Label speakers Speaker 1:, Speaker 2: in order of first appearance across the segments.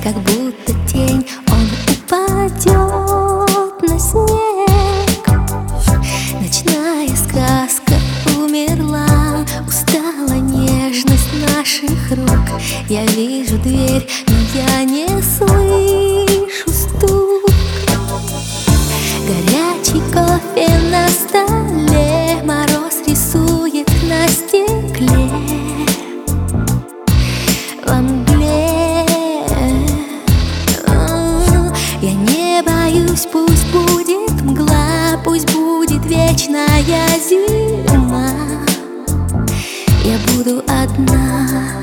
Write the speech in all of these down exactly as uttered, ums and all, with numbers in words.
Speaker 1: как будто тень, он упадет на снег. Ночная сказка умерла, устала нежность наших рук. Я вижу дверь, но я не слышу стук. Горячий кофе на столе, мороз рисует на стекле. Во мгле я не боюсь, пусть будет мгла, пусть будет вечная зима. Я буду одна.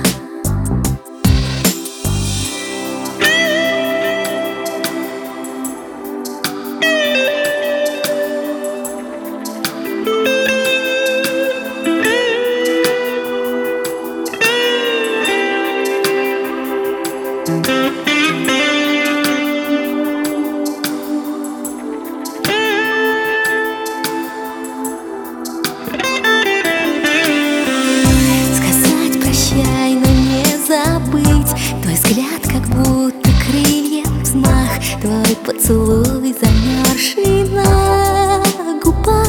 Speaker 1: Сказать прощай, но не забыть твой взгляд, как будто крылья взмах, твой поцелуй, замерзший на губах.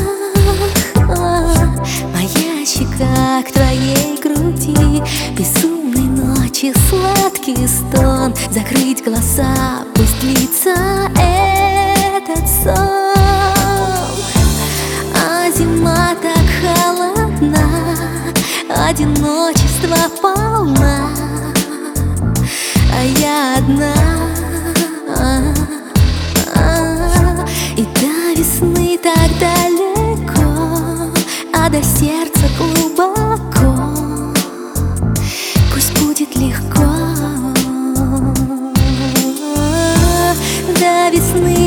Speaker 1: Моя щека к твоей груди, безумной ночи сладкий стон. Закрыть глаза, пусть длится этот сон. А зима так холодна, одиночество полна, а я одна. И до весны так далеко, а до сердца глубоко. Пусть будет легко. До весны